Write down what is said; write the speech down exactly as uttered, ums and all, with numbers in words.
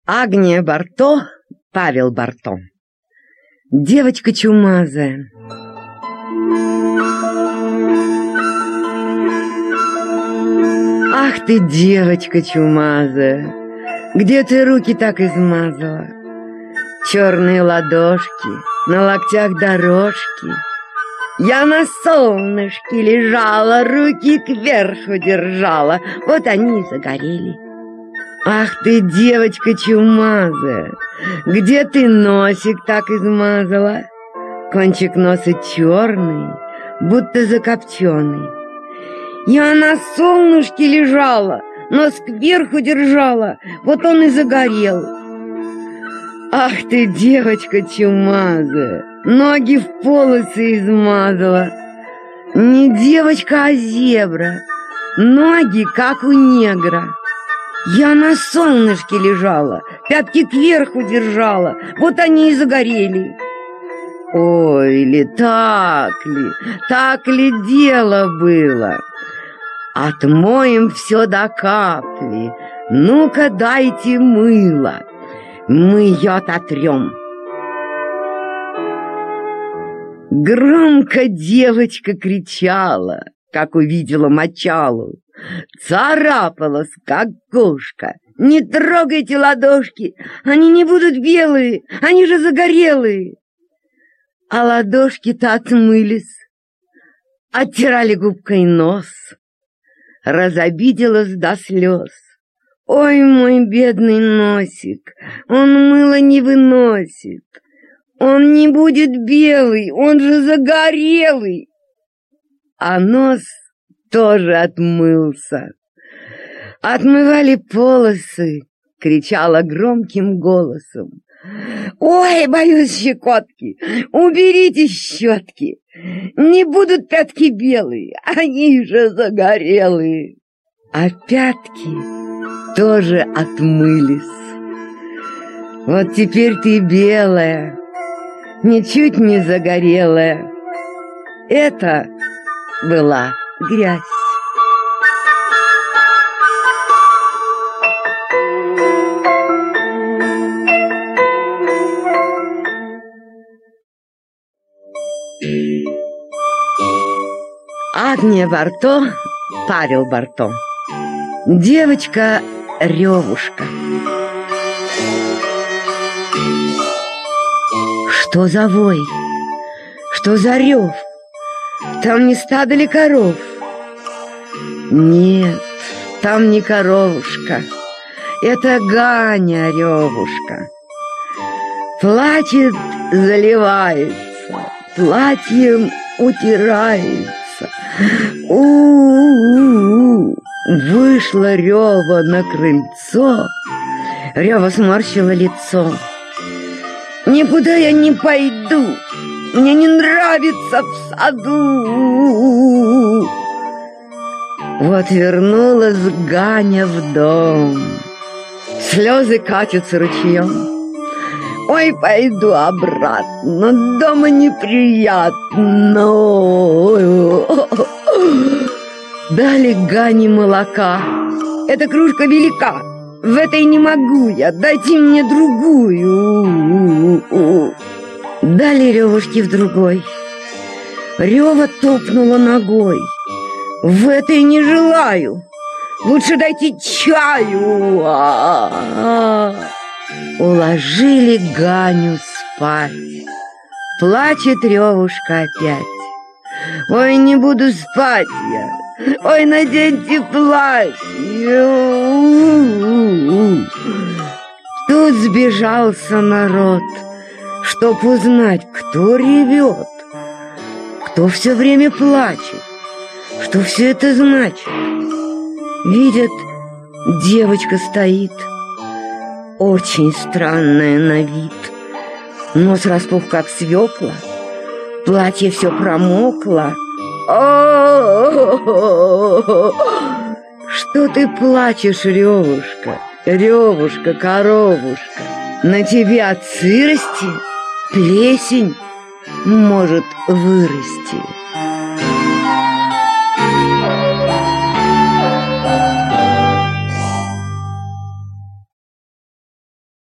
Агния Барто, Павел Барто. Девочка чумазая. Ах ты, девочка чумазая, где ты руки так измазала? Черные ладошки, на локтях дорожки. Я на солнышке лежала, руки кверху держала, вот они и загорели. Ах ты, девочка чумазая, где ты носик так измазала? Кончик носа черный, будто закопченый. Я на солнышке лежала, нос кверху держала, вот он и загорел. Ах ты, девочка чумазая, ноги в полосы измазала. Не девочка, а зебра, ноги, как у негра. Я на солнышке лежала, пятки кверху держала, вот они и загорели. Ой, ли так ли, так ли дело было? Отмоем все до капли, ну-ка дайте мыло, мы ее ототрем. Громко девочка кричала, как увидела мочалу, царапалась, как кошка. Не трогайте ладошки, они не будут белые, они же загорелые. А ладошки-то отмылись, оттирали губкой нос, разобиделась до слез. Ой, мой бедный носик, он мыло не выносит, он не будет белый, он же загорелый. А нос тоже отмылся. Отмывали полосы, кричала громким голосом. Ой, боюсь щекотки, уберите щетки, не будут пятки белые, они же загорелые. А пятки тоже отмылись. Вот теперь ты белая, ничуть не загорелая. Это была грязь. Агния Барто, Павел Барто. Девочка-ревушка. Что за вой? Что за рев? Там не стадо ли коров? Нет, там не коровушка. Это Ганя-ревушка. Плачет, заливается, платьем утирается. У-у-у-у. Вышла Рева на крыльцо. Рева сморщила лицо. Никуда я не пойду, мне не нравится в саду. Вот вернулась Ганя в дом, слезы катятся ручьем. Ой, пойду обратно, дома неприятно. Дали Гане молока, эта кружка велика, в этой не могу я, дайте мне другую. Дали Ревушке в другой, Рева топнула ногой. В этой не желаю, лучше дайте чаю. А-а-а. Уложили Ганю спать. Плачет Ревушка опять. Ой, не буду спать я. Ой, наденьте платье. Тут сбежался народ, чтоб узнать, кто ревет, кто все время плачет, что все это значит. Видят, девочка стоит, очень странная на вид. Нос распух, как свекла, платье все промокло. О-о-о-о-о! Что ты плачешь, Ревушка, Ревушка, коровушка? На тебе от сырости плесень может вырасти.